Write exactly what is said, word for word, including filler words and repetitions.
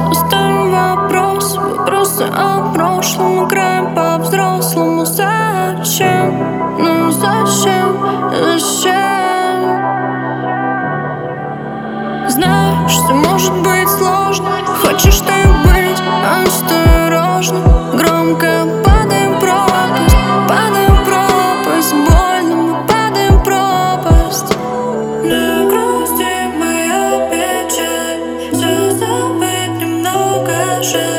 Оставим вопрос, вопросы о прошлом. Играем по-взрослому. Зачем? Ну зачем? Зачем? Знаешь, все может быть сложно. Хочешь ты быть осторожно. Громко падаем в пропасть, падаем в пропасть. Больно, мы падаем в пропасть. Не грусти, моя печаль. Все забыть немного жаль.